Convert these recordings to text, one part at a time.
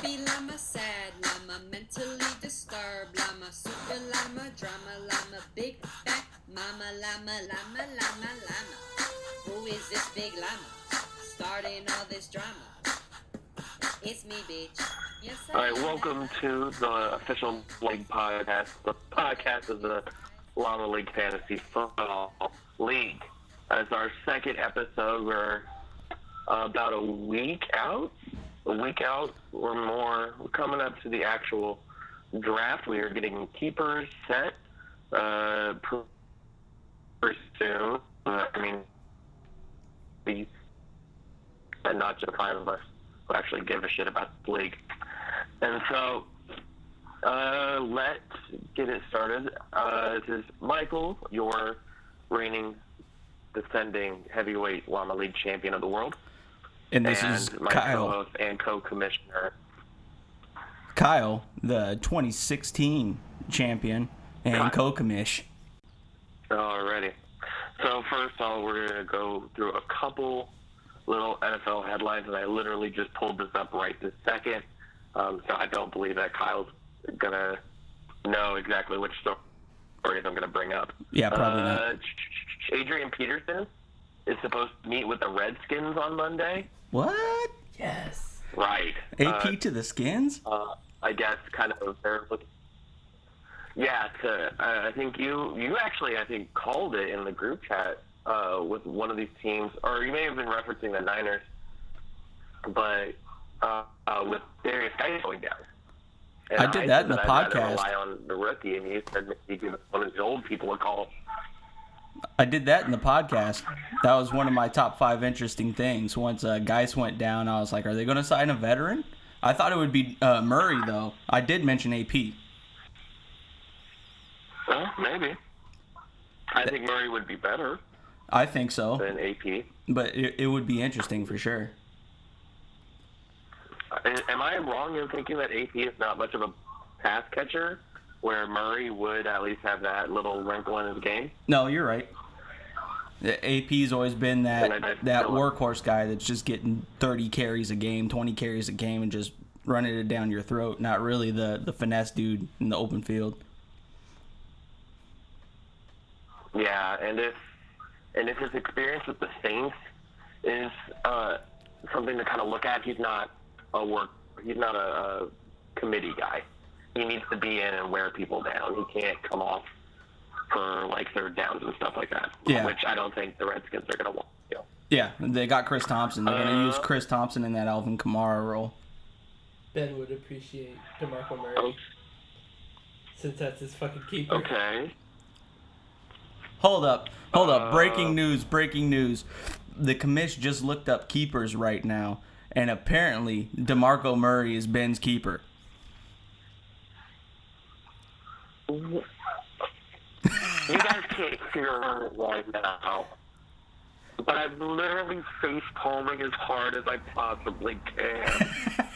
happy llama, sad llama, mentally disturbed llama, super llama, drama llama, big fat mama llama, llama, llama, llama. Who is this big llama starting all this drama? It's me, bitch. Yes, All right, welcome to the official League podcast, the podcast of the Llama League Fantasy Football League. It's our second episode. We're about a week out or more. We're coming up to the actual draft. We are getting keepers set pretty soon. And not just 5 of us who actually give a shit about the league. And so, let's get it started. This is Michael, your reigning, defending heavyweight Llama League champion of the world. And this is my Kyle. co-host and co-commissioner. Kyle, the 2016 champion and co-commish. Alrighty. So first of all, we're going to go through a couple little NFL headlines, and I literally just pulled this up right this second. So I don't believe that Kyle's going to know exactly which stories I'm going to bring up. Yeah, probably not. Adrian Peterson is supposed to meet with the Redskins on Monday. What? Yes. Right. AP to the Skins? I guess kind of they're looking. Yeah, I think you actually, I think, called it in the group chat with one of these teams, or you may have been referencing the Niners, but with Darius Guy going down. And I did that in the I'd rather podcast. rely on the rookie, and you said maybe give one of the old people a call. I did that in the podcast. That was one of my top 5 interesting things. Once Geis went down, I was like, are they going to sign a veteran? I thought it would be Murray, though. I did mention AP. Well, maybe. I think Murray would be better I think so. than AP. But it would be interesting for sure. Am I wrong in thinking that AP is not much of a pass catcher, where Murray would at least have that little wrinkle in his game? No, you're right. AP's always been that workhorse guy that's just getting 30 carries a game, 20 carries a game, and just running it down your throat. Not really the finesse dude in the open field. Yeah, and if his experience with the Saints is something to kind of look at, he's not a committee guy. He needs to be in and wear people down. He can't come off for like third downs and stuff like that. Yeah. Which I don't think the Redskins are going to want to do. Yeah, they got Chris Thompson. They're going to use Chris Thompson in that Alvin Kamara role. Ben would appreciate DeMarco Murray. Oh. Since that's his fucking keeper. Okay. Hold up. Breaking news. The commish just looked up keepers right now, and apparently DeMarco Murray is Ben's keeper. You guys can't hear it right now, but I'm literally face palming as hard as I possibly can.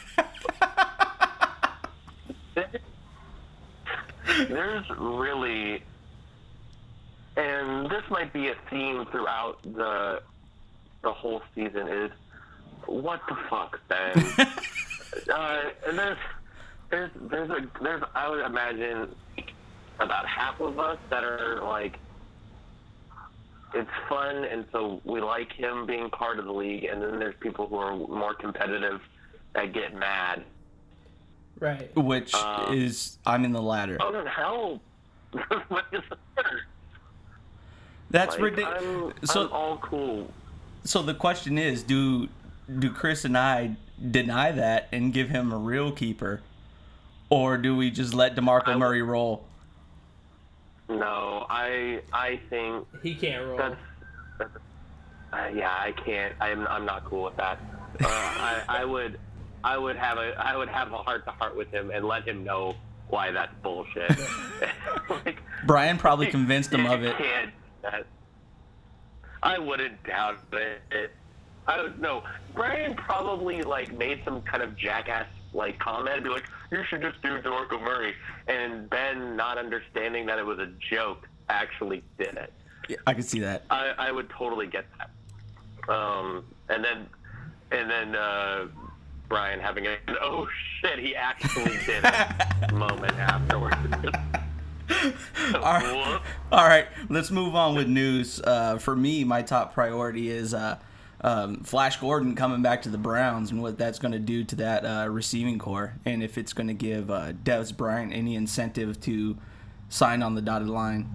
There's really, and this might be a theme throughout the whole season, is what the fuck, Ben? And there's I would imagine about half of us that are like, it's fun, and so we like him being part of the league, and then there's people who are more competitive that get mad. Right. Which is, I'm in the latter. Oh, then hell. What is the matter? That's ridiculous. I'm all cool. So the question is, do Chris and I deny that and give him a real keeper, or do we just let DeMarco Murray roll? No, I think he can't roll. Yeah, I can't. I'm not cool with that. I would have a heart-to-heart with him and let him know why that's bullshit. Like, Brian probably convinced him of it. I wouldn't doubt it. No, Brian probably like made some kind of jackass like comment and be like, you should just do DeMarco Murray, and Ben, not understanding that it was a joke, actually did it. Yeah, I can see that. I would totally get that. And then Bryant having an "oh shit, he actually did it" moment afterwards. All right, let's move on with news. For me, my top priority is Flash Gordon coming back to the Browns and what that's going to do to that receiving core, and if it's going to give Dez Bryant any incentive to sign on the dotted line.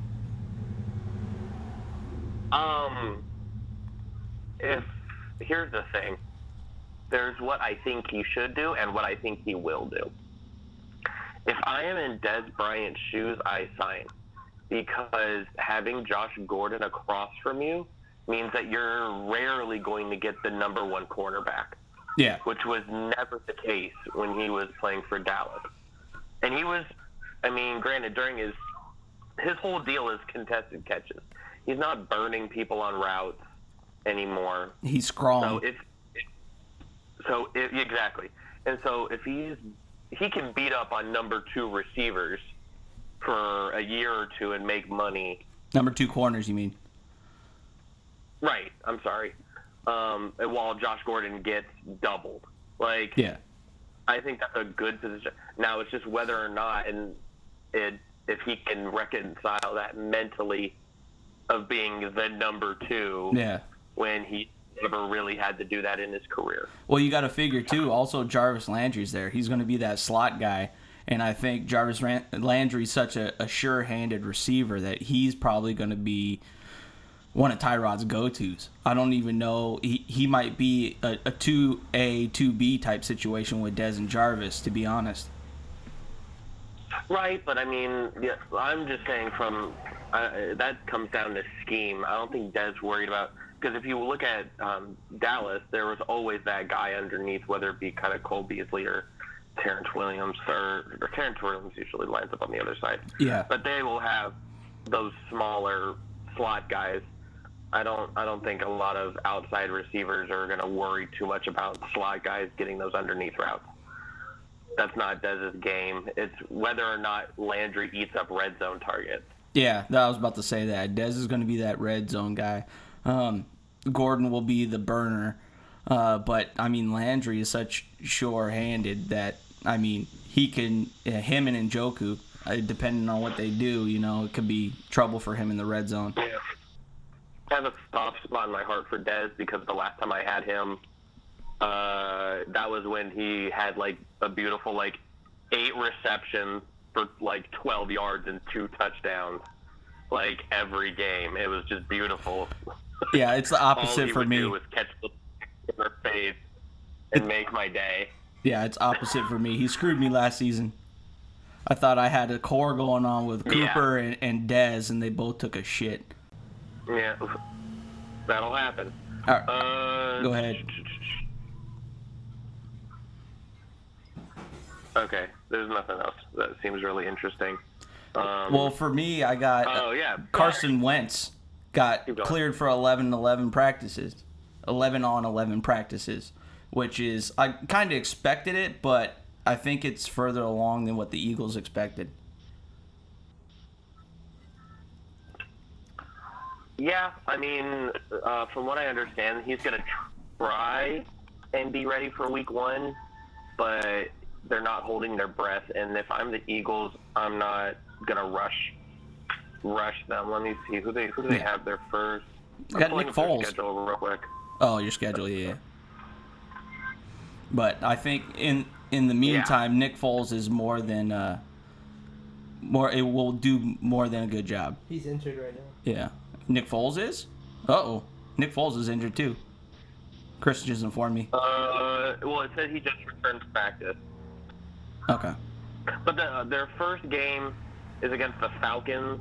Here's the thing. There's what I think he should do and what I think he will do. If I am in Dez Bryant's shoes, I sign. Because having Josh Gordon across from you means that you're rarely going to get the number one cornerback. Yeah. Which was never the case when he was playing for Dallas. And he was, granted, during his whole deal is contested catches. He's not burning people on routes anymore. He's strong. Exactly. And so if he can beat up on number two receivers for a year or two and make money. Number two corners, you mean? Right. I'm sorry. While Josh Gordon gets doubled. Yeah. I think that's a good position. Now it's just whether or not if he can reconcile that mentally of being the number two. Yeah. When he never really had to do that in his career. Well, you got to figure, too, also Jarvis Landry's there. He's going to be that slot guy. And I think Jarvis Landry's such a sure-handed receiver that he's probably going to be one of Tyrod's go-tos. I don't even know. He might be a 2A, 2B type situation with Dez and Jarvis, to be honest. Right, but I'm just saying that comes down to scheme. I don't think Dez worried about... Because if you look at Dallas, there was always that guy underneath, whether it be kind of Cole Beasley or Terrence Williams, or Terrence Williams usually lines up on the other side. Yeah. But they will have those smaller slot guys. I don't think a lot of outside receivers are going to worry too much about slot guys getting those underneath routes. That's not Dez's game. It's whether or not Landry eats up red zone targets. Yeah, I was about to say that. Dez is going to be that red zone guy. Gordon will be the burner. But, Landry is such sure-handed that, he can, him and Njoku, depending on what they do, it could be trouble for him in the red zone. Yeah. I have a soft spot in my heart for Dez because the last time I had him, that was when he had, a beautiful, 8 receptions for, 12 yards and 2 touchdowns, every game. It was just beautiful. Yeah, it's the opposite for me. All he would do was catch the in their face and make my day. Yeah, it's opposite for me. He screwed me last season. I thought I had a core going on with Cooper and Dez, and they both took a shit. Yeah, that'll happen. All right. Go ahead. Okay, there's nothing else that seems really interesting. Well, for me, I got Carson Wentz got cleared for 11-11 practices. 11-on-11 practices, which is, I kind of expected it, but I think it's further along than what the Eagles expected. Yeah, from what I understand, he's going to try and be ready for week 1, but they're not holding their breath. And if I'm the Eagles, I'm not going to rush them. Let me see. Who do they have there first? Got Nick Foles. Schedule real quick. Oh, your schedule, yeah. But I think in the meantime, Nick Foles is more than it will do more than a good job. He's injured right now. Yeah. Nick Foles is? Uh-oh. Nick Foles is injured too. Chris just informed me. Well, it said he just returned to practice. Okay. But their first game is against the Falcons.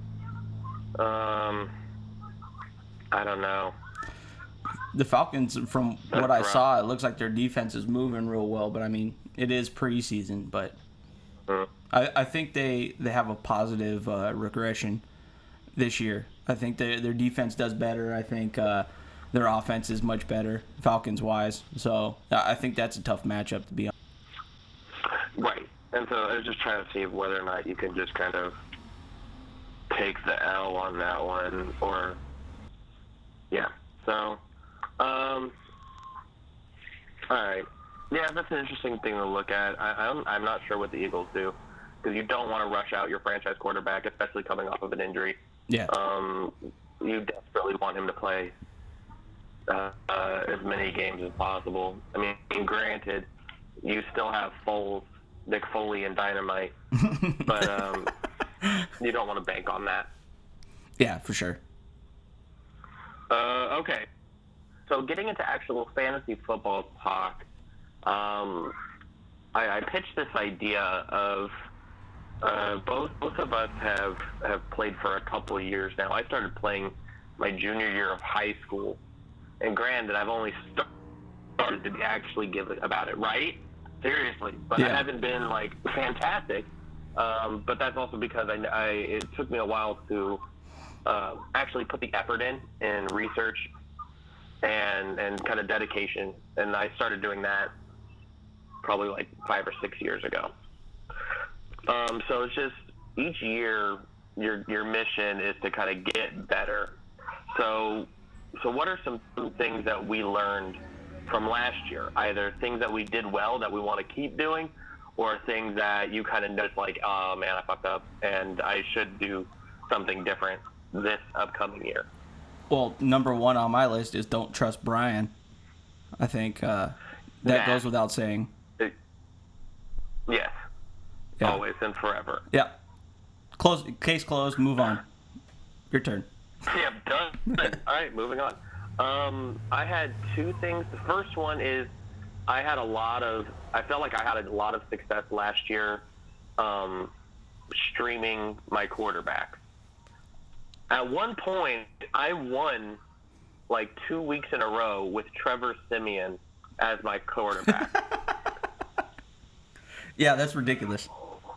I don't know. The Falcons, from what I saw, it looks like their defense is moving real well. But, it is preseason. But I think they have a positive regression this year. I think their defense does better. I think their offense is much better, Falcons-wise. So I think that's a tough matchup to be on. Right. And so I was just trying to see whether or not you can just kind of take the L on that one. Or, yeah. So, all right. Yeah, that's an interesting thing to look at. I'm not sure what the Eagles do, because you don't want to rush out your franchise quarterback, especially coming off of an injury. Yeah. You desperately want him to play as many games as possible. I mean, granted, you still have Foles, Nick Foley, and Dynamite, but you don't want to bank on that. Yeah, for sure. Okay. So getting into actual fantasy football talk, I pitched this idea of both of us have played for a couple of years now. I started playing my junior year of high school, and granted, I've only started to actually give it about it, right? Seriously, but I haven't been like fantastic. But that's also because it took me a while to actually put the effort in research and kind of dedication, and I started doing that probably like 5 or 6 years ago. So it's just each year your mission is to kind of get better. So what are some things that we learned from last year? Either things that we did well that we want to keep doing, or things that you kind of noticed like, oh man, I fucked up and I should do something different this upcoming year. Well, number one on my list is don't trust Brian. I think that goes without saying. Yes. Yeah. Always and forever. Yeah. Case closed. Move on. Your turn. Yeah, done. All right, moving on. I had two things. The first one is I felt like I had a lot of success last year streaming my quarterback. At one point, I won like 2 weeks in a row with Trevor Siemian as my quarterback. Yeah, that's ridiculous.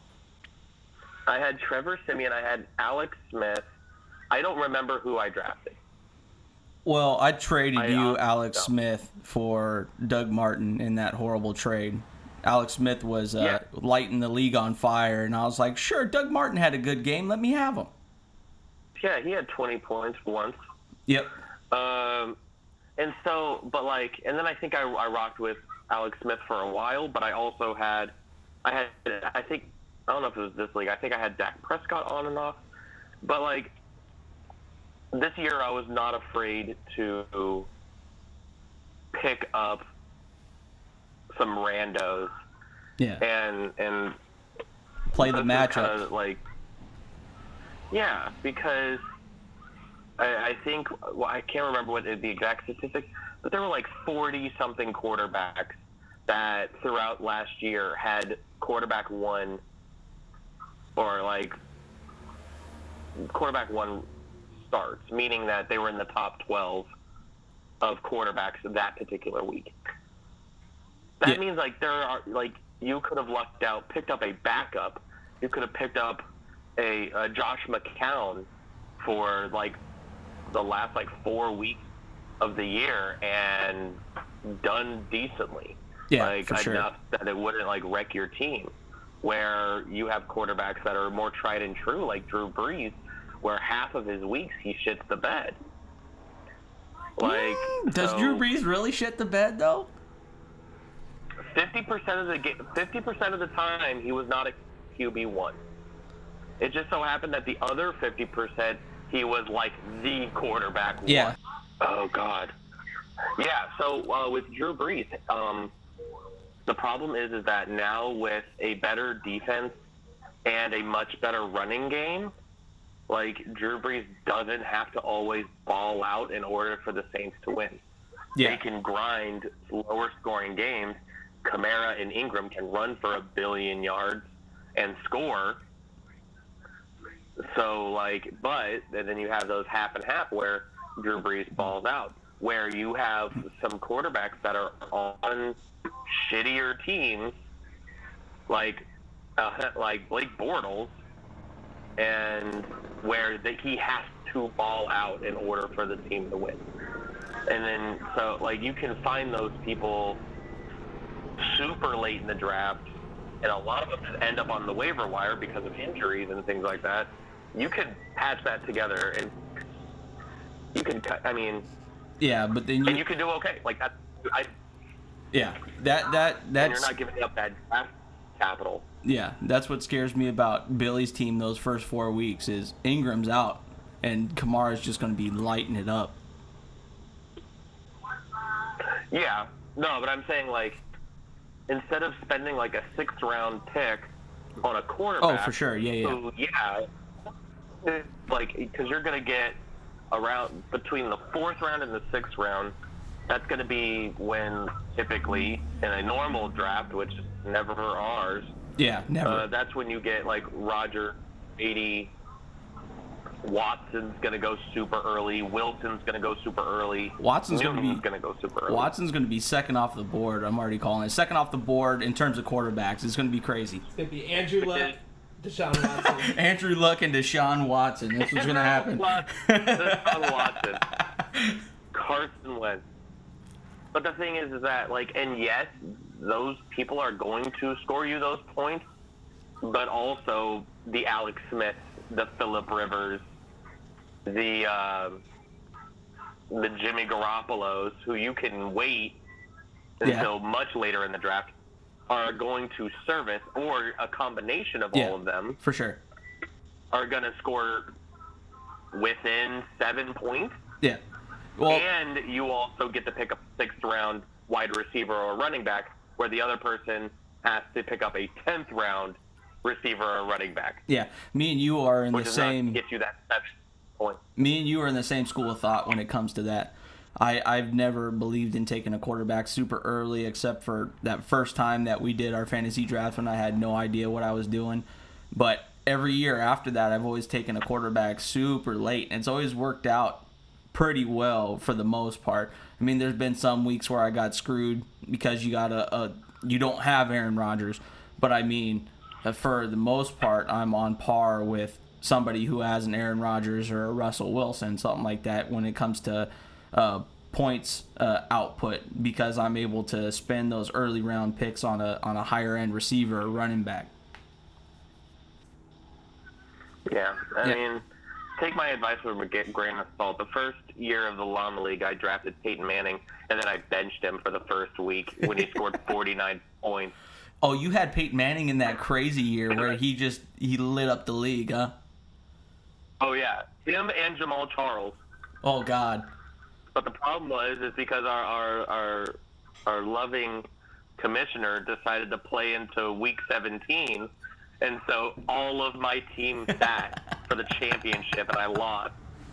I had Trevor Siemian. I had Alex Smith. I don't remember who I drafted. Well, I traded you Alex Smith for Doug Martin in that horrible trade. Alex Smith was lighting the league on fire, and I was like, sure, Doug Martin had a good game. Let me have him. Yeah, he had 20 points once. Yep. And then I think I rocked with Alex Smith for a while, but I also had, I don't know if it was this league, I think I had Dak Prescott on and off. But, like, this year I was not afraid to pick up some randos. Yeah. And play the matchup. Yeah, because I think, I can't remember what the exact statistics, but there were like 40-something quarterbacks that throughout last year had quarterback one starts, meaning that they were in the top 12 of quarterbacks that particular week. That means you could have lucked out, picked up a backup. You could have picked up a Josh McCown for the last 4 weeks of the year and done decently. Yeah, for sure. Enough that it wouldn't wreck your team. Where you have quarterbacks that are more tried and true, like Drew Brees, where half of his weeks he shits the bed. Does Drew Brees really shit the bed though? 50% of the time he was not a QB1. It just so happened that the other 50% he was the quarterback one. Yeah. Oh God. Yeah. So with Drew Brees, the problem is that now with a better defense and a much better running game, Drew Brees doesn't have to always ball out in order for the Saints to win. Yeah. They can grind lower scoring games. Kamara and Ingram can run for 1 billion yards and score. So, but then you have those half and half where Drew Brees balls out, where you have some quarterbacks that are on shittier teams, like Blake Bortles, and where he has to ball out in order for the team to win. And then, so, you can find those people super late in the draft, and a lot of them end up on the waiver wire because of injuries and things like that. You could patch that together, and you can cut. I mean, yeah, but then you can do okay. Yeah, and that's you're not giving up that draft capital. Yeah, that's what scares me about Billy's team those first 4 weeks is Ingram's out, and Kamara's just going to be lighting it up. Yeah, no, but I'm saying, like, instead of spending, like, a 6th-round pick on a quarterback... Oh, for sure, yeah. So, yeah, like, because you're going to get around between the 4th round and the 6th round, that's going to be when, typically, in a normal draft, which is never ours... Yeah, never. That's when you get, like, Roger, 80, Watson's going to go super early, Wilson's going to go super early, Watson's going to go super early. Watson's going to be second off the board. I'm already calling it. Second off the board in terms of quarterbacks. It's going to be crazy. It's going to be Andrew Luck, Deshaun Watson. Andrew Luck and Deshaun Watson. That's what's going to happen. Deshaun Watson. Carson Wentz. But the thing is that, like, and yes, those people are going to score you those points, but also the Alex Smiths, the Phillip Rivers, the Jimmy Garoppolos, who you can wait until much later in the draft, are going to service, or a combination of all of them, for sure, are going to score within 7 points. Yeah. Well, and you also get to pick up a 6th-round wide receiver or running back, where the other person has to pick up a 10th-round receiver or running back. Yeah, me and you are in the same. Get you that 7 point. Me and you are in the same school of thought when it comes to that. I've never believed in taking a quarterback super early, except for that first time that we did our fantasy draft when I had no idea what I was doing. But every year after that, I've always taken a quarterback super late, and it's always worked out pretty well for the most part. I mean, there's been some weeks where I got screwed because you got you don't have Aaron Rodgers, but I mean, for the most part, I'm on par with somebody who has an Aaron Rodgers or a Russell Wilson, something like that, when it comes to points output, because I'm able to spend those early round picks on a higher end receiver or running back. Yeah, I mean, take my advice with a grain of salt. The first year of the Llama League, I drafted Peyton Manning, and then I benched him for the first week when he scored 49 points. Oh, you had Peyton Manning in that crazy year where he lit up the league, huh? Oh, yeah. Him and Jamal Charles. Oh, God. But the problem is because our loving commissioner decided to play into week 17, and so all of my team sat for the championship, and I lost.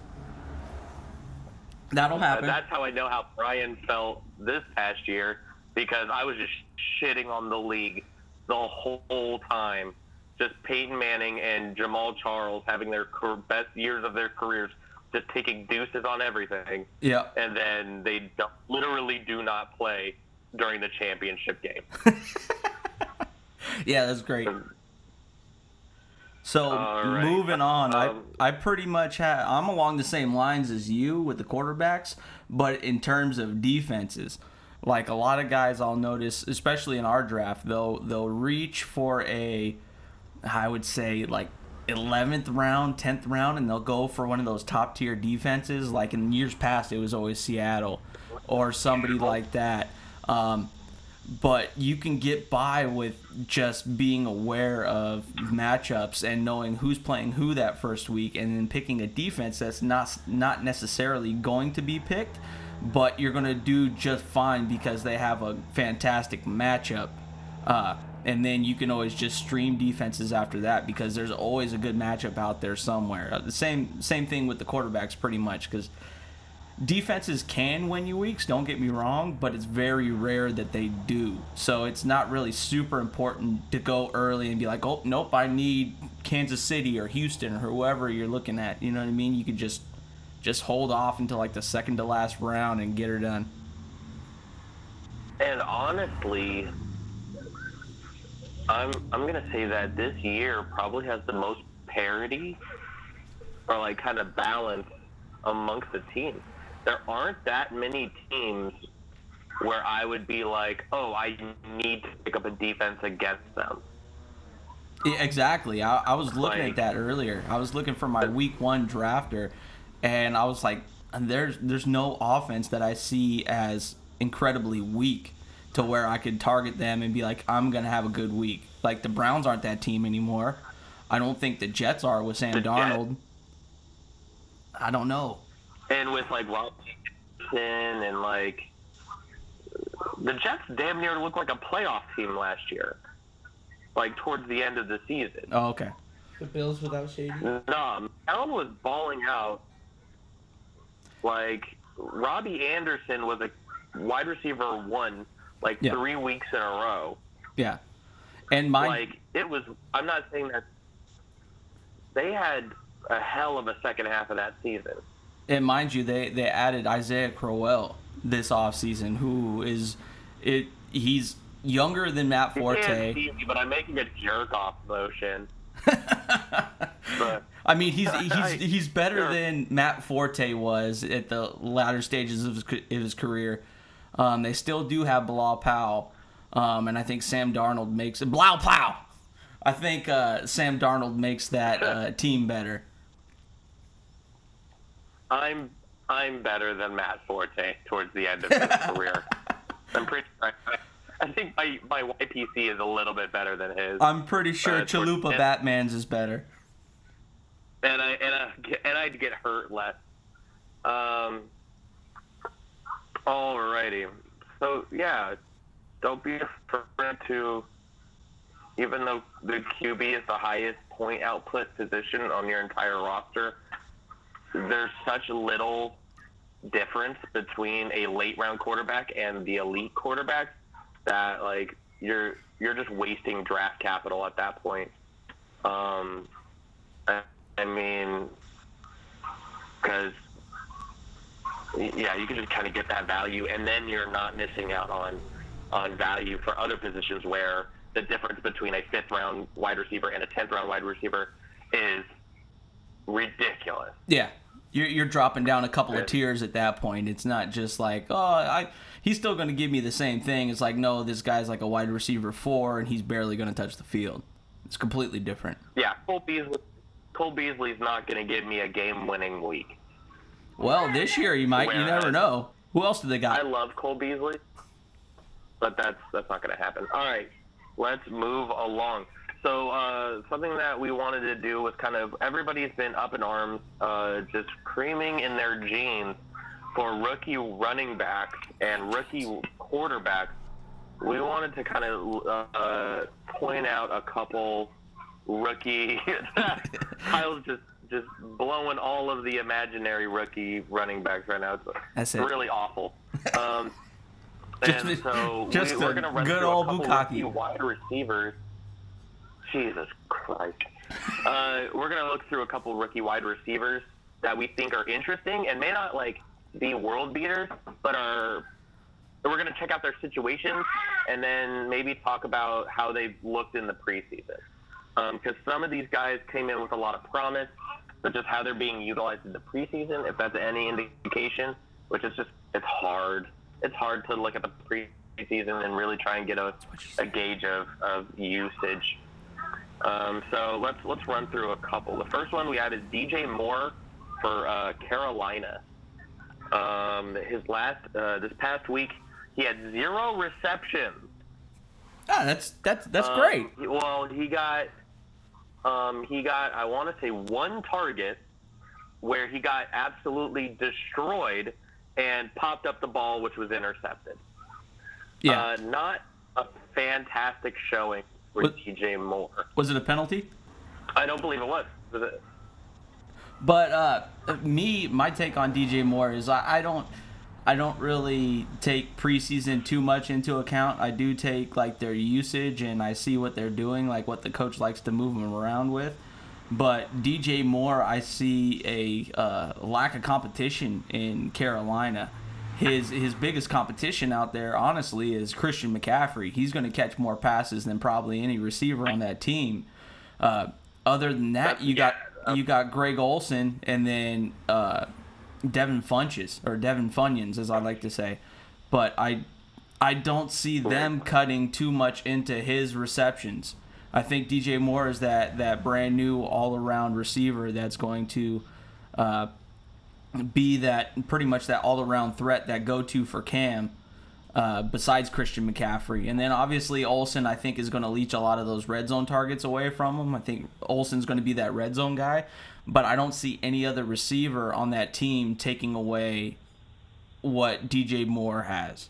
That'll happen. That's how I know how Brian felt this past year, because I was just shitting on the league the whole time. Just Peyton Manning and Jamal Charles having their best years of their careers, just taking deuces on everything. Yeah. And then they literally do not play during the championship game. Yeah, that's great. So, right. Moving on, I pretty much I'm along the same lines as you with the quarterbacks, but in terms of defenses, like a lot of guys I'll notice, especially in our draft, they'll reach for I would say like 11th round, 10th round, and they'll go for one of those top tier defenses. Like in years past, it was always Seattle or somebody like that. But you can get by with just being aware of matchups and knowing who's playing who that first week, and then picking a defense that's not necessarily going to be picked, but you're going to do just fine because they have a fantastic matchup. And then you can always just stream defenses after that, because there's always a good matchup out there somewhere. The same thing with the quarterbacks pretty much, because defenses can win you weeks, don't get me wrong, but it's very rare that they do. So it's not really super important to go early and be like, oh, nope, I need Kansas City or Houston or whoever you're looking at. You know what I mean? You could just hold off until like the second to last round and get her done. And honestly, I'm gonna say that this year probably has the most parity or like kind of balance amongst the teams. There aren't that many teams where I would be like, oh, I need to pick up a defense against them. Yeah, exactly. I was looking at that earlier. I was looking for my week 1 drafter, and I was like, there's no offense that I see as incredibly weak to where I could target them and be like, I'm going to have a good week. Like, the Browns aren't that team anymore. I don't think the Jets are with Sam Darnold. I don't know. And with, like, Robinson and, like, the Jets damn near looked like a playoff team last year. Like, towards the end of the season. Oh, okay. The Bills without Shady? No, Allen was balling out. Like, Robbie Anderson was a wide receiver 1, like, 3 weeks in a row. Yeah. And like, it was, I'm not saying that they had a hell of a second half of that season. And mind you, they added Isaiah Crowell this offseason, who is, he's younger than Matt Forte. You can't see me, but I'm making a jerk-off motion. But, I mean, he's better than Matt Forte was at the latter stages of his career. They still do have Bilal Powell, and I think Sam Darnold makes it. Bilal Powell! I think Sam Darnold makes that team better. I'm better than Matt Forte towards the end of his career. I'm pretty. I think my YPC is a little bit better than his. I'm pretty sure Chalupa Batman's is better. And I'd get hurt less. Alrighty. So yeah, don't be afraid to. Even though the QB is the highest point output position on your entire roster, there's such little difference between a late round quarterback and the elite quarterback that, like, you're just wasting draft capital at that point. I mean, because you can just kind of get that value, and then you're not missing out on value for other positions where the difference between a 5th round wide receiver and a 10th round wide receiver is ridiculous. Yeah. You're dropping down a couple of tiers at that point. It's not just like, he's still going to give me the same thing. It's like, no, this guy's like a wide receiver 4, and he's barely going to touch the field. It's completely different. Yeah, Cole Beasley's not going to give me a game-winning week. Well, this year you might. You never know. Who else do they got? I love Cole Beasley, but that's not going to happen. All right, let's move along. So something that we wanted to do was kind of, everybody's been up in arms, just creaming in their jeans for rookie running backs and rookie quarterbacks. We wanted to kind of point out a couple rookie. Kyle's just blowing all of the imaginary rookie running backs right now. It's really awful. And so we're going to run good through old a couple Bukkake. rookie wide receivers. Jesus Christ. We're going to look through a couple rookie wide receivers that we think are interesting and may not, like, be world beaters, but we're going to check out their situations and then maybe talk about how they've looked in the preseason. Because some of these guys came in with a lot of promise, but just how they're being utilized in the preseason, if that's any indication, which is just, it's hard. It's hard to look at the preseason and really try and get a gauge of usage. So let's run through a couple. The first one we had is DJ Moore for Carolina. His last this past week he had 0 receptions. Ah, that's great. Well, he got I want to say 1 target where he got absolutely destroyed and popped up the ball, which was intercepted. Yeah, not a fantastic showing for DJ Moore. Was it a penalty? I don't believe it was. Was it? But my take on DJ Moore is I don't really take preseason too much into account. I do take, like, their usage, and I see what they're doing, like what the coach likes to move them around with. But DJ Moore, I see a lack of competition in Carolina. His biggest competition out there, honestly, is Christian McCaffrey. He's going to catch more passes than probably any receiver on that team. Other than that, you got Greg Olsen and then Devin Funyuns, as I like to say. But I don't see them cutting too much into his receptions. I think DJ Moore is that brand new all-around receiver that's going to be that pretty much that all-around threat, that go-to for Cam. besides Christian McCaffrey. And then obviously Olsen, I think, is going to leech a lot of those red zone targets away from him. I think Olsen's going to be that red zone guy, but I don't see any other receiver on that team taking away what DJ Moore has.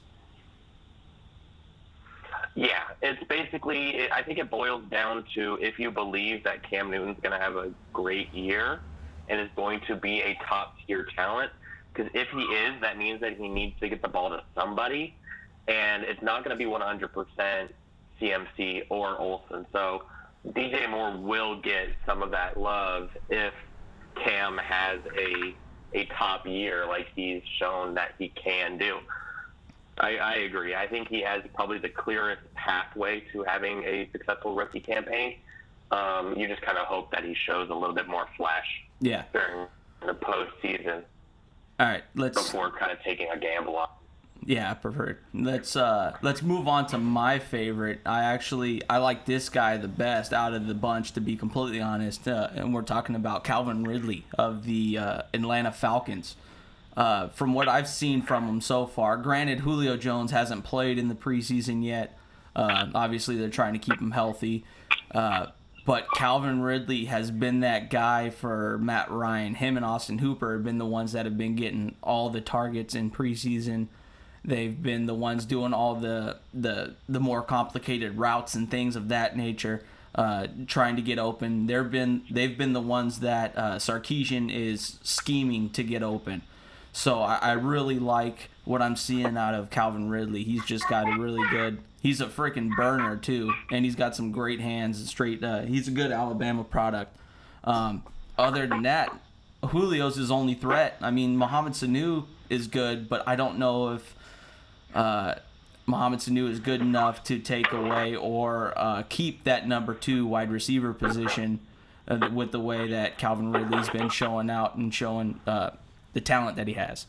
Yeah, it's basically, I think it boils down to if you believe that Cam Newton's going to have a great year and is going to be a top-tier talent, because if he is, that means that he needs to get the ball to somebody, and it's not going to be 100% CMC or Olsen. So DJ Moore will get some of that love if Cam has a top year like he's shown that he can do. I agree. I think he has probably the clearest pathway to having a successful rookie campaign. You just kind of hope that he shows a little bit more flash during the postseason. All right, before kind of taking a gamble on. Yeah, I prefer it. Let's move on to my favorite. I like this guy the best out of the bunch, to be completely honest. And we're talking about Calvin Ridley of the Atlanta Falcons. From what I've seen from him so far, granted Julio Jones hasn't played in the preseason yet. Obviously, they're trying to keep him healthy. But Calvin Ridley has been that guy for Matt Ryan. Him and Austin Hooper have been the ones that have been getting all the targets in preseason. They've been the ones doing all the more complicated routes and things of that nature, trying to get open. They've been the ones that Sarkisian is scheming to get open. So I really like what I'm seeing out of Calvin Ridley. He's just got a really good. He's a freaking burner too, and he's got some great hands. He's a good Alabama product. Other than that, Julio's his only threat. I mean, Mohamed Sanu is good, but I don't know if Mohamed Sanu is good enough to take away or keep that number 2 wide receiver position with the way that Calvin Ridley's been showing out and showing the talent that he has.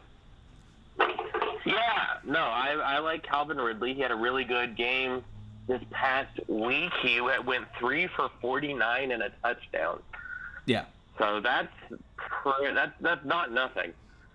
Yeah, no, I like Calvin Ridley. He had a really good game this past week. He went 3 for 49 and a touchdown. Yeah. So that's not nothing.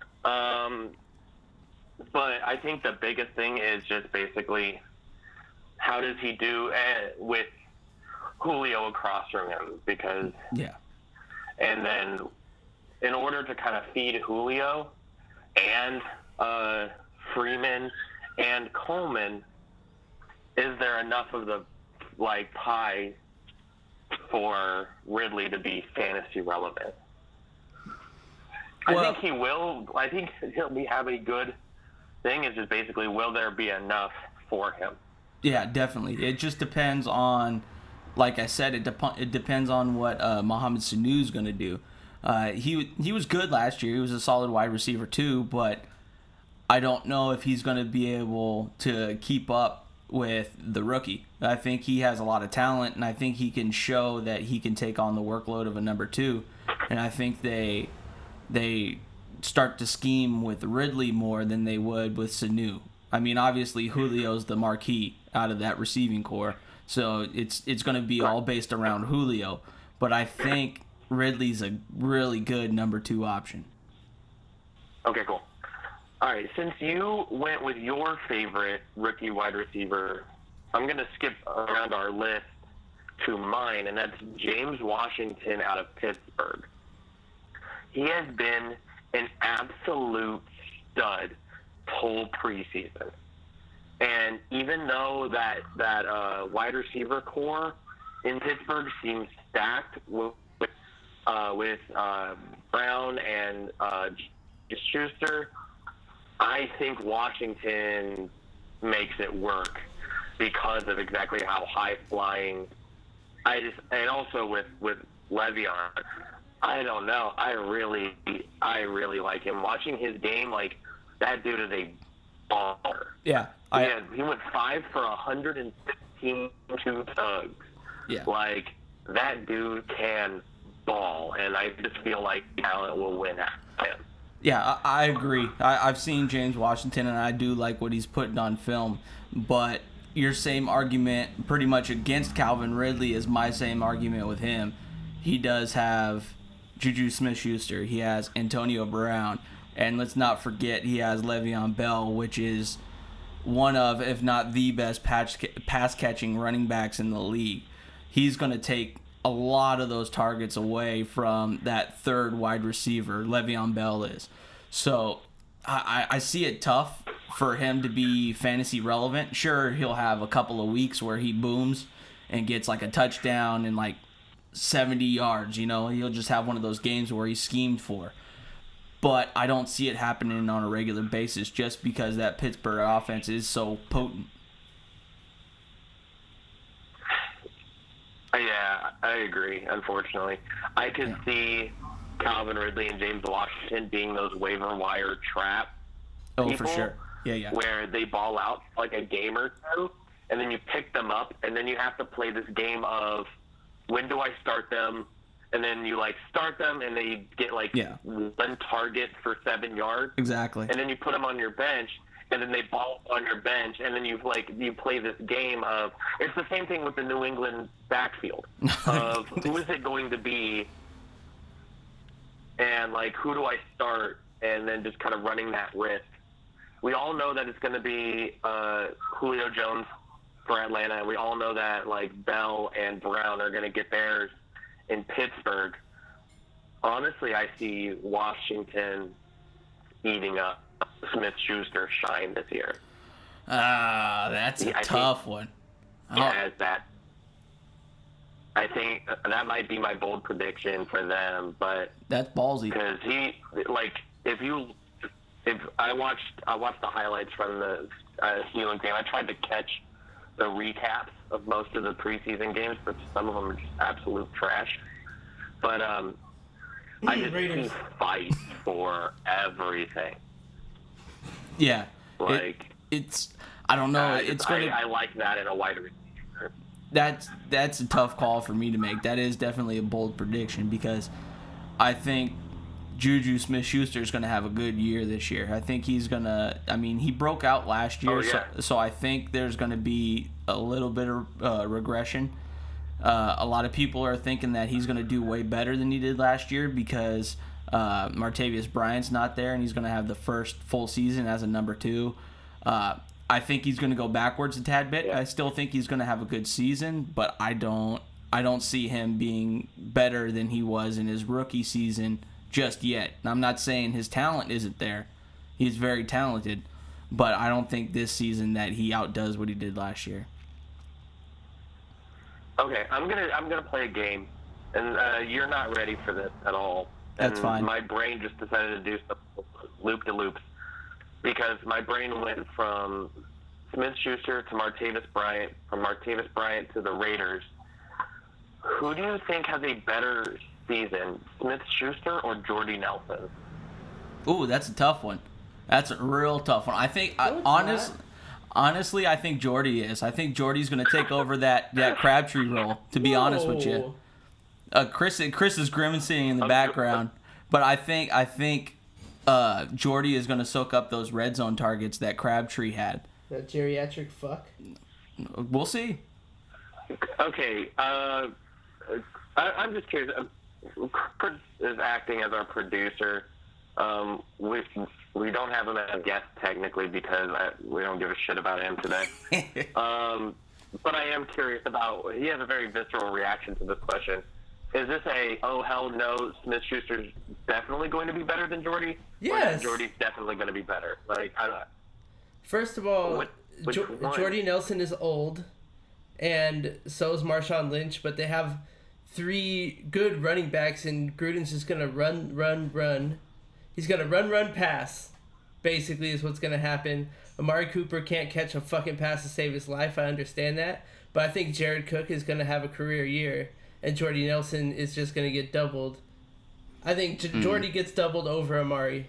But I think the biggest thing is just basically how does he do with Julio across from him? Because and then in order to kind of feed Julio and Freeman and Coleman, is there enough of the pie for Ridley to be fantasy relevant? Well, I think he will. I think he'll have a good thing. Is just basically, will there be enough for him? Yeah, definitely. It just depends on, like I said, it depends on what Mohamed Sanu's going to do. He was good last year. He was a solid wide receiver too, but I don't know if he's going to be able to keep up with the rookie. I think he has a lot of talent, and I think he can show that he can take on the workload of a number 2. And I think they start to scheme with Ridley more than they would with Sanu. I mean, obviously Julio's the marquee out of that receiving core, so it's going to be all based around Julio. But I think Ridley's a really good number 2 option. Okay, cool. All right, since you went with your favorite rookie wide receiver, I'm going to skip around our list to mine, and that's James Washington out of Pittsburgh. He has been an absolute stud whole preseason. And even though that wide receiver core in Pittsburgh seems stacked with Brown and Schuster, I think Washington makes it work because of exactly how high flying. And also with Le'Veon, I don't know. I really like him. Watching his game, that dude is a baller. Yeah, he went 5 for 115 2 tugs. Yeah, that dude can ball, and I just feel like talent will win at him. Yeah, I agree. I've seen James Washington, and I do like what he's putting on film. But your same argument pretty much against Calvin Ridley is my same argument with him. He does have Juju Smith-Schuster. He has Antonio Brown. And let's not forget he has Le'Veon Bell, which is one of, if not the best pass-catching running backs in the league. He's going to take a lot of those targets away from that third wide receiver, Le'Veon Bell is. So I see it tough for him to be fantasy relevant. Sure, he'll have a couple of weeks where he booms and gets like a touchdown and like 70 yards. He'll just have one of those games where he's schemed for. But I don't see it happening on a regular basis just because that Pittsburgh offense is so potent. Yeah, I agree, unfortunately. I could see Calvin Ridley and James Washington being those waiver wire trap people, for sure. Yeah. Where they ball out like a game or two, and then you pick them up, and then you have to play this game of when do I start them, and then you start them, and they get one target for 7 yards. Exactly. And then you put them on your bench, and then they ball on your bench, and then you play this game of it's the same thing with the New England backfield of who is it going to be, and who do I start, and then just kind of running that risk. We all know that it's going to be Julio Jones for Atlanta. We all know that Bell and Brown are going to get theirs in Pittsburgh. Honestly, I see Washington eating up Smith-Schuster's shine this year. That's a tough one. Yeah, I think that might be my bold prediction for them, but that's ballsy. Because if I watched the highlights from the Steelers game. I tried to catch the recaps of most of the preseason games, but some of them are just absolute trash. But I just see fight for everything. Yeah, it's I don't know. I like that in a wide receiver. That's a tough call for me to make. That is definitely a bold prediction because I think Juju Smith-Schuster is going to have a good year this year. I think he's going to – he broke out last year, so I think there's going to be a little bit of regression. A lot of people are thinking that he's going to do way better than he did last year because Martavius Bryant's not there, and he's going to have the first full season as a number 2. I think he's going to go backwards a tad bit. Yeah. I still think he's going to have a good season, but I don't see him being better than he was in his rookie season just yet. And I'm not saying his talent isn't there. He's very talented, but I don't think this season that he outdoes what he did last year. Okay, I'm gonna play a game, and you're not ready for this at all. That's fine. My brain just decided to do some loop-de-loops because my brain went from Smith-Schuster to Martavis Bryant, from Martavis Bryant to the Raiders. Who do you think has a better season, Smith-Schuster or Jordy Nelson? Ooh, that's a tough one. That's a real tough one. I think, honestly, I think Jordy is. I think Jordy's going to take over that Crabtree role, to be honest with you. Chris is grimacing in the background, but I think Jordy is going to soak up those red zone targets that Crabtree had. That geriatric fuck? We'll see. Okay, I'm just curious. Chris is acting as our producer. We don't have him as a guest technically because we don't give a shit about him today. But I am curious about. He has a very visceral reaction to this question. Is this oh hell no, Smith-Schuster's definitely going to be better than Jordy? Yes. Or Jordy's definitely going to be better. I don't know. First of all, Jordy Nelson is old, and so is Marshawn Lynch, but they have 3 good running backs, and Gruden's just going to run. He's going to run, pass, basically, is what's going to happen. Amari Cooper can't catch a fucking pass to save his life. I understand that. But I think Jared Cook is going to have a career year, and Jordy Nelson is just going to get doubled. I think Jordy gets doubled over Amari.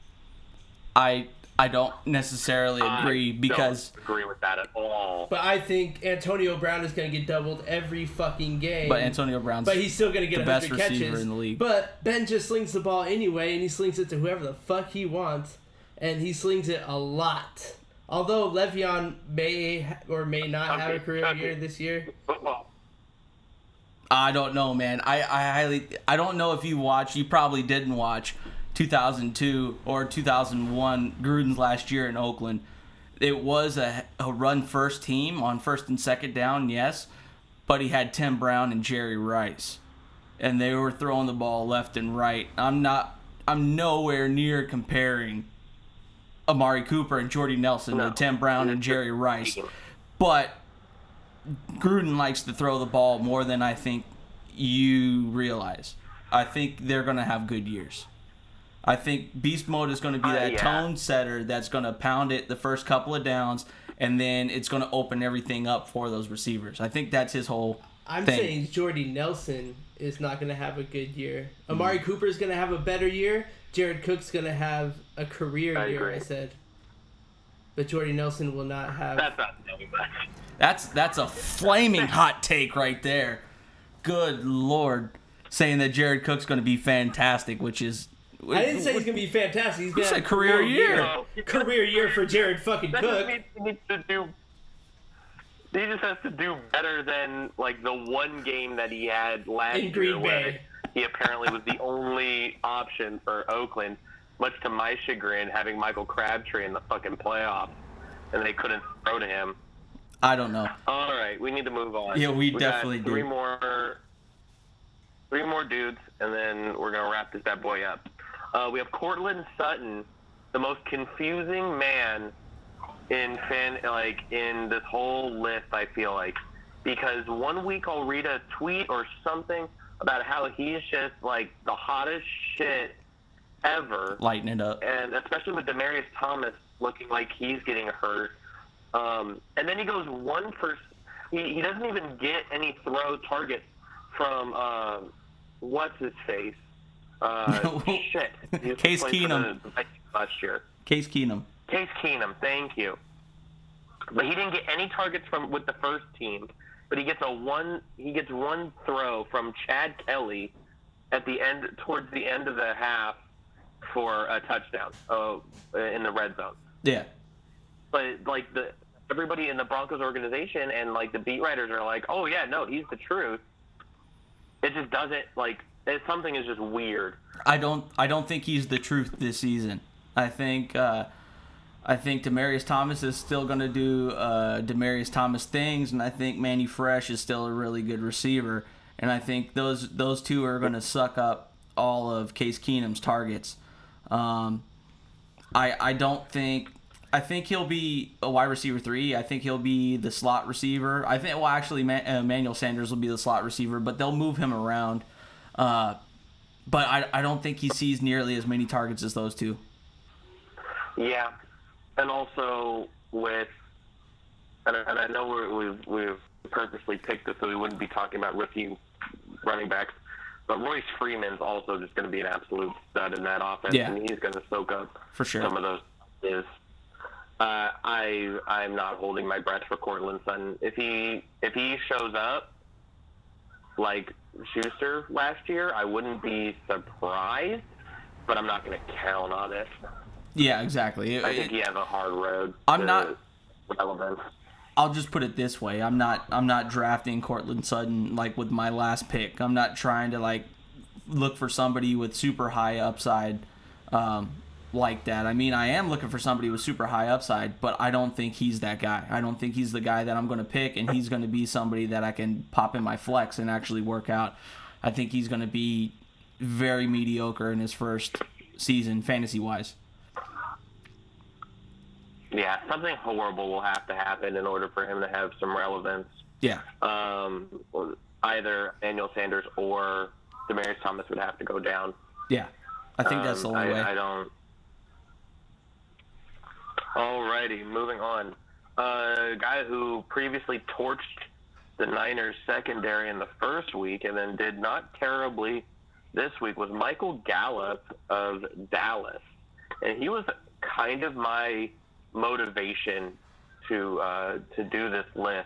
I don't necessarily agree because... I don't agree with that at all. But I think Antonio Brown is going to get doubled every fucking game. But Antonio Brown's he's still going to get the best receiver catches. in the league. But Ben just slings the ball anyway, and he slings it to whoever the fuck he wants. And he slings it a lot. Although Le'Veon may or may not have a career year this year. Football. I don't know, man. I don't know if you probably didn't watch 2002 or 2001 Gruden's last year in Oakland. it was a run-first team on first and second down, yes, but he had Tim Brown and Jerry Rice, and they were throwing the ball left and right. I'm nowhere near comparing Amari Cooper and Jordy Nelson to Tim Brown and Jerry Rice, but Gruden likes to throw the ball more than I think you realize. I think they're going to have good years. I think Beast Mode is going to be that tone setter that's going to pound it the first couple of downs, and then it's going to open everything up for those receivers. I think that's his whole thing. I'm saying Jordy Nelson is not going to have a good year. Amari Cooper is going to have a better year. Jared Cook's going to have a career year, agree. I said. But Jordy Nelson will not have... That's not saying much. That's a flaming hot take right there. Good Lord. Saying that Jared Cook's going to be fantastic, which is... I didn't say he's going to be fantastic. He's going to have a career year. Career year for Jared fucking Cook. He just has to do better than like the one game that he had last year. In Green Bay. He apparently was the only option for Oakland, much to my chagrin, having Michael Crabtree in the fucking playoffs, and they couldn't throw to him. I don't know. All right, we need to move on. Yeah, we definitely got do. Three more dudes, and then we're gonna wrap this bad boy up. We have Courtland Sutton, the most confusing man in this whole list, I feel like, because one week I'll read a tweet or something about how he's just like the hottest shit ever, lighting it up, and especially with Demaryius Thomas looking like he's getting hurt, and then he goes he doesn't even get any throw targets from what's his face. Shit. Case Keenum. Last year. Case Keenum, thank you. But he didn't get any targets with the first team. But he gets one throw from Chad Kelly towards the end of the half for a touchdown in the red zone. Yeah. But like everybody in the Broncos organization and like the beat writers are like, oh yeah, no, he's the truth. It just doesn't something is just weird. I don't think he's the truth this season. I think Demaryius Thomas is still going to do Demaryius Thomas things, and I think Manny Fresh is still a really good receiver, and I think those two are going to suck up all of Case Keenum's targets. I think he'll be a wide receiver 3. I think he'll be the slot receiver. I think Emmanuel Sanders will be the slot receiver, but they'll move him around. But I don't think he sees nearly as many targets as those two. Yeah, and also and I know we've purposely picked this so we wouldn't be talking about rookie running backs, but Royce Freeman's also just going to be an absolute stud in that offense, and he's going to soak up for sure some of those. I'm not holding my breath for Courtland Sutton. If he shows up like Schuster last year, I wouldn't be surprised, but I'm not going to count on it. Yeah, exactly. I think he has a hard road. I'm not relevant. I'll just put it this way: I'm not drafting Courtland Sutton like with my last pick. I'm not trying to like look for somebody with super high upside like that. I mean, I am looking for somebody with super high upside, but I don't think he's that guy. I don't think he's the guy that I'm going to pick, and he's going to be somebody that I can pop in my flex and actually work out. I think he's going to be very mediocre in his first season, fantasy-wise. Yeah, something horrible will have to happen in order for him to have some relevance. Yeah. Either Emmanuel Sanders or Demaryius Thomas would have to go down. Yeah, I think that's the only way. I don't. Alrighty, moving on. A guy who previously torched the Niners secondary in the first week and then did not terribly this week was Michael Gallup of Dallas. And he was kind of my motivation to do this list.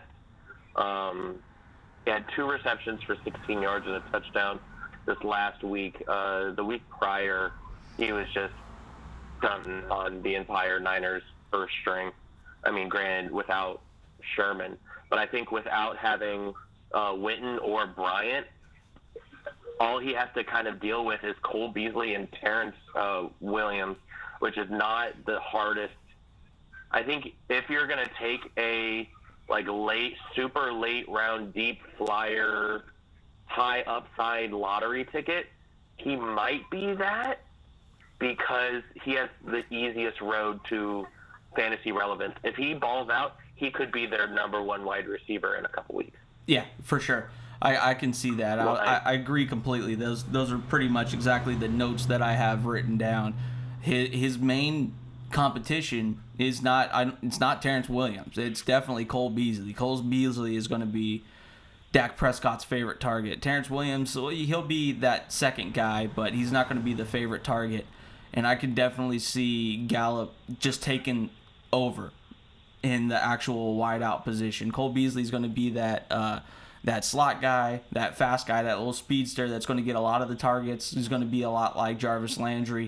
He had 2 receptions for 16 yards and a touchdown this last week. The week prior, he was just dunking on the entire Niners first string. I mean, granted, without Sherman. But I think without having Witten or Bryant, all he has to kind of deal with is Cole Beasley and Terrence Williams, which is not the hardest I think if you're gonna take a like super late round deep flyer, high upside lottery ticket, he might be that because he has the easiest road to fantasy relevance. If he balls out, he could be their number one wide receiver in a couple weeks. Yeah, for sure. I can see that. Well, I agree completely. Those are pretty much exactly the notes that I have written down. His main competition is it's not Terrence Williams. It's definitely Cole Beasley. Cole Beasley is going to be Dak Prescott's favorite target. Terrence Williams, he'll be that second guy, but he's not going to be the favorite target. And I can definitely see Gallup just taking over in the actual wideout position. Cole Beasley's going to be that slot guy, that fast guy, that little speedster that's going to get a lot of the targets. He's going to be a lot like Jarvis Landry.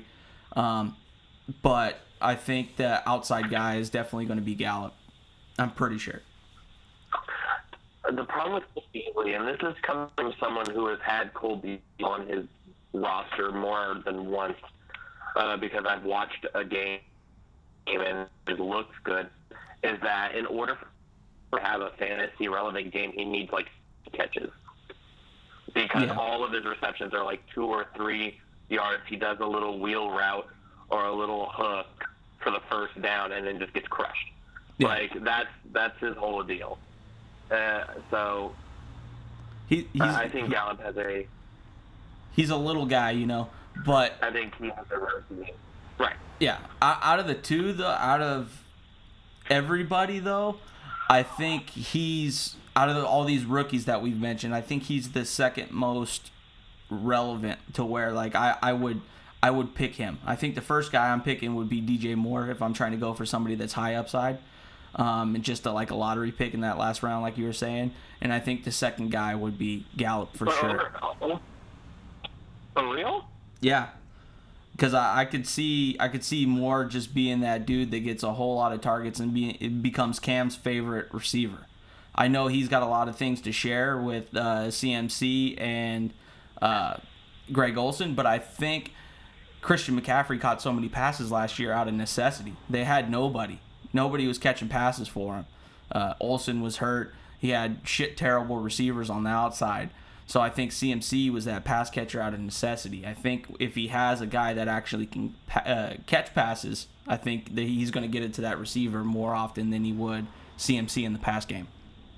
But I think the outside guy is definitely going to be Gallup. I'm pretty sure. The problem with Cole Beasley, and this is coming from someone who has had Cole Beasley on his roster more than once, because I've watched a game and it looks good, is that in order to have a fantasy relevant game, he needs like catches. Because all of his receptions are like 2 or 3 yards. He does a little wheel route or a little hook for the first down and then just gets crushed. Yeah. Like that's his whole deal. So I think Gallup has he's a little guy, but I think he has a road. Right. Yeah. Out of the two, out of everybody, though, I think he's, out of all these rookies that we've mentioned, I think he's the second most relevant to where, like, I would pick him. I think the first guy I'm picking would be DJ Moore if I'm trying to go for somebody that's high upside. And just a lottery pick in that last round, like you were saying. And I think the second guy would be Gallup for sure. For real? Yeah. Because I could see Moore just being that dude that gets a whole lot of targets and it becomes Cam's favorite receiver. I know he's got a lot of things to share with CMC and Greg Olsen, but I think Christian McCaffrey caught so many passes last year out of necessity. They had nobody. Nobody was catching passes for him. Olsen was hurt. He had terrible receivers on the outside. So I think CMC was that pass catcher out of necessity. I think if he has a guy that actually can catch passes, I think that he's going to get it to that receiver more often than he would CMC in the pass game.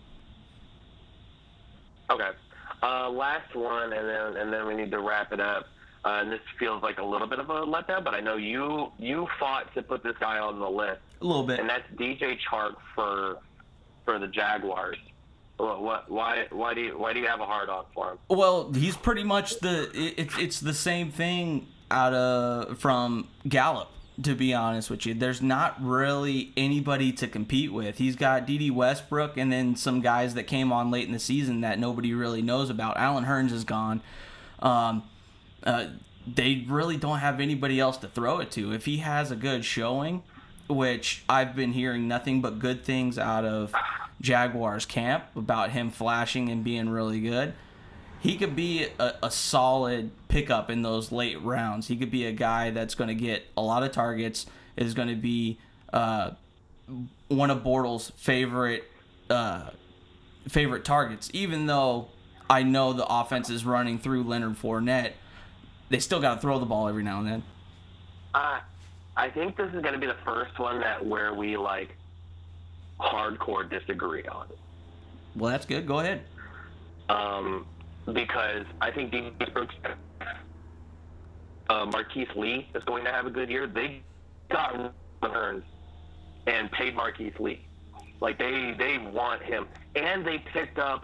Okay. Last one, and then we need to wrap it up. And this feels like a little bit of a letdown, but I know you fought to put this guy on the list. A little bit. And that's DJ Chark for the Jaguars. Why do you have a hard on for him? Well, he's pretty much it's the same thing from Gallup, to be honest with you. There's not really anybody to compete with. He's got D.D. Westbrook and then some guys that came on late in the season that nobody really knows about. Allen Hurns is gone. They really don't have anybody else to throw it to. If he has a good showing, which I've been hearing nothing but good things out of Jaguars camp about him flashing and being really good, he could be a solid pickup in those late rounds. He could be a guy that's going to get a lot of targets, is going to be one of Bortles' favorite targets. Even though I know the offense is running through Leonard Fournette, they still got to throw the ball every now and then. I think this is going to be the first one where we hardcore disagree on. Well, that's good. Go ahead. Because I think D. Brooks, Marquise Lee is going to have a good year. They got Hurns and paid Marquise Lee. They want him. And they picked up,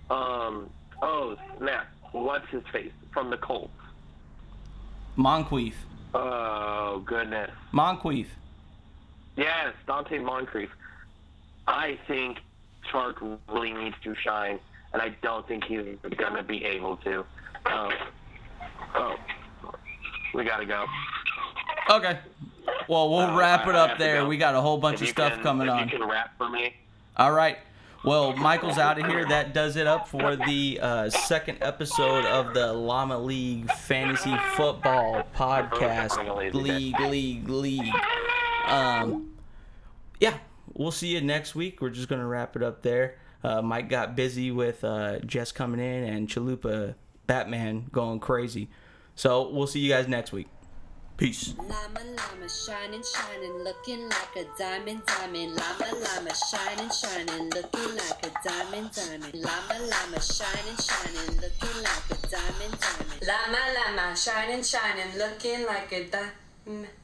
what's his face? From the Colts. Moncrief. Oh, goodness. Moncrief. Yes, Dante Moncrief. I think Chark really needs to shine, and I don't think he's going to be able to. We got to go. Okay. Well, we'll wrap it up there. We got a whole bunch of stuff coming on. You can rap for me. All right. Well, Michael's out of here. That does it up for the second episode of the Llama League Fantasy Football Podcast. League. yeah, we'll see you next week. We're just going to wrap it up there. Mike got busy with Jess coming in and Chalupa Batman going crazy. So we'll see you guys next week. Peace. Llama, llama, shining, shining, looking like a diamond, diamond. Llama, llama, shining, shining, looking like a diamond, diamond. Llama, llama, shining, shining, looking like a diamond, diamond. Llama, llama, shining, shining, looking like a diamond.